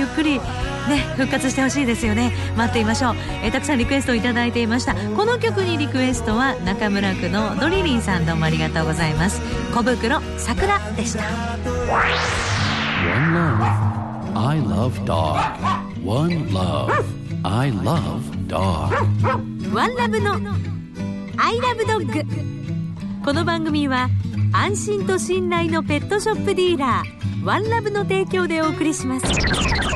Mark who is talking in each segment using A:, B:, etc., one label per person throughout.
A: ゆっくりね復活してほしいですよね。待っていましょう。たくさんリクエストをいただいていました。この曲にリクエストは中村区のドリリンさん、どうもありがとうございます。小袋桜でした。
B: One love, I love dog. One love, I love dog.
A: ワンラブのI love dog。 この番組は安心と信頼のペットショップディーラーワンラブの提供でお送りします。
C: チ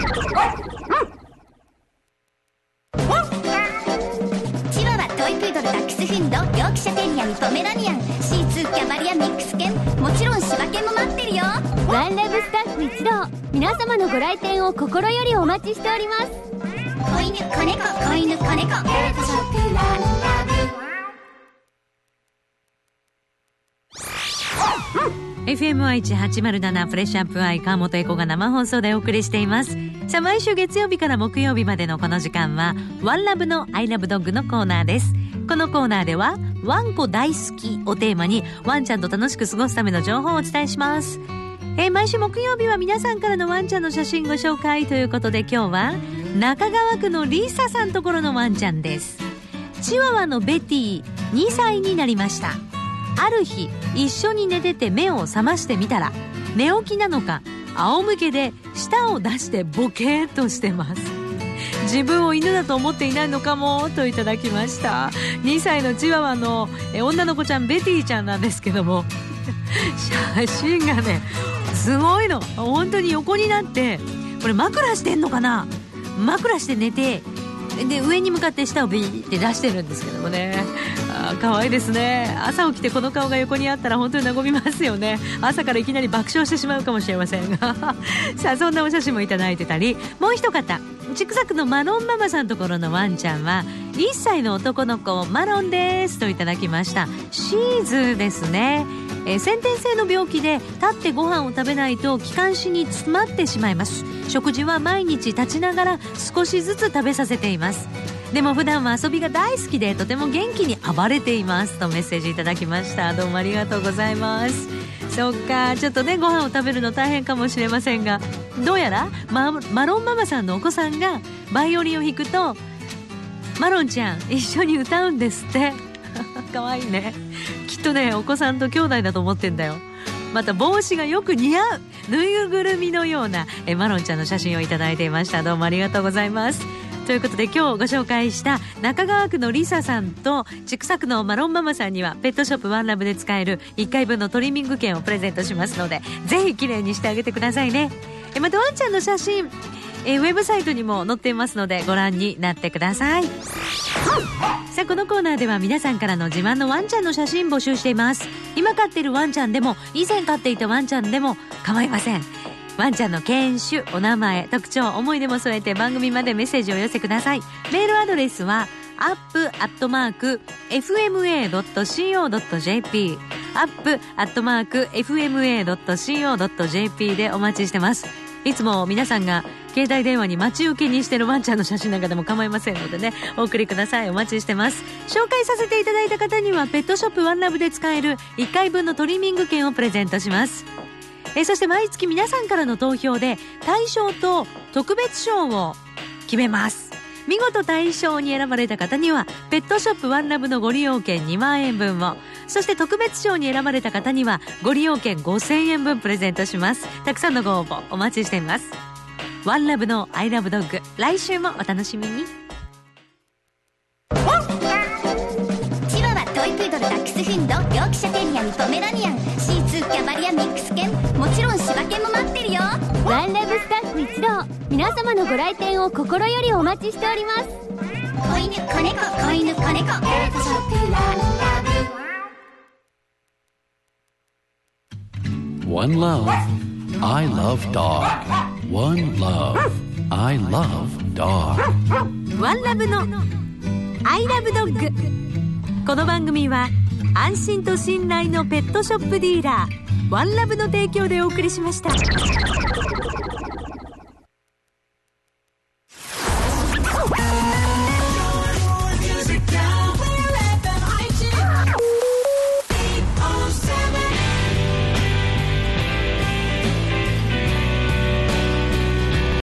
C: ワワ、トイプードル、ダックスフンド、ヨークシャテリアン、ポメラニアン、シーツー、キャバリア、ミックス犬、もちろん柴犬も待ってるよ。
D: ワンラブスタッフ一同、皆様のご来店を心よりお待ちしております。
C: 子犬、子猫、子犬、子猫、ペットショップワンラブ。
A: FMI1807 フレッシュアップアイ川本エコが生放送でお送りしています。さあ、毎週月曜日から木曜日までのこの時間はワンラブのアイラブドッグのコーナーです。このコーナーではワンコ大好きをテーマにワンちゃんと楽しく過ごすための情報をお伝えします。毎週木曜日は皆さんからのワンちゃんの写真ご紹介ということで、今日は中川区のリサさんところのワンちゃんです。チワワのベティ2歳になりました。ある日一緒に寝てて目を覚ましてみたら、寝起きなのか仰向けで舌を出してボケーっとしてます。自分を犬だと思っていないのかもといただきました。2歳のチワワの女の子ちゃんベティちゃんなんですけども写真がねすごいの。本当に横になって、これ枕してんのかな、枕して寝て、で上に向かって舌をビーって出してるんですけどもね、可愛いですね。朝起きてこの顔が横にあったら本当に和みますよね。朝からいきなり爆笑してしまうかもしれませんがさあ、そんなお写真もいただいてたり、もう一方千種区のマロンママさんところのワンちゃんは1歳の男の子マロンですといただきました。シーズですね。先天性の病気で立ってご飯を食べないと気管支に詰まってしまいます。食事は毎日立ちながら少しずつ食べさせています。でも普段は遊びが大好きでとても元気に暴れていますとメッセージいただきました。どうもありがとうございます。そっか、ちょっとねご飯を食べるの大変かもしれませんが、どうやらマロンママさんのお子さんがバイオリンを弾くとマロンちゃん一緒に歌うんですってかわいいね。きっとねお子さんと兄弟だと思ってんだよ。また帽子がよく似合うぬいぐるみのようなマロンちゃんの写真をいただいていました。どうもありがとうございます。ということで今日ご紹介した中川区のリサさんと千種区のマロンママさんにはペットショップワンラブで使える1回分のトリミング券をプレゼントしますので、ぜひきれいにしてあげてくださいね。またワンちゃんの写真ウェブサイトにも載っていますのでご覧になってください。さあ、このコーナーでは皆さんからの自慢のワンちゃんの写真募集しています。今飼っているワンちゃんでも以前飼っていたワンちゃんでも構いません。ワンちゃんの犬種、お名前、特徴、思い出も添えて番組までメッセージをお寄せください。メールアドレスは up@fma.co.jp up@fma.co.jp でお待ちしてます。いつも皆さんが携帯電話に待ち受けにしてるワンちゃんの写真なんかでも構いませんのでね、お送りください。お待ちしてます。紹介させていただいた方にはペットショップワンラブで使える1回分のトリミング券をプレゼントします。そして毎月皆さんからの投票で大賞と特別賞を決めます。見事大賞に選ばれた方にはペットショップワンラブのご利用券2万円分を、そして特別賞に選ばれた方にはご利用券5000円分プレゼントします。たくさんのご応募お待ちしています。ワンラブのアイラブドッグ、来週もお楽しみに。
C: チワワ、トイプードル、ダックスフンド、ヨークシャテリアン、ポメラニアン、シーツー、キャバリア、ミックス犬、もちろん柴犬も待ってるよ。
D: ワンラブスタッフ一同、皆様のご来店を心よりお待ちしております。
C: 子犬、子猫、子犬、子猫、ペットショップワンラブ。
B: One love, I love dog. One love, I love dog.
A: ワンラブのアイラブドッグ。この番組は安心と信頼のペットショップディーラーワンラブの提供でお送りしました。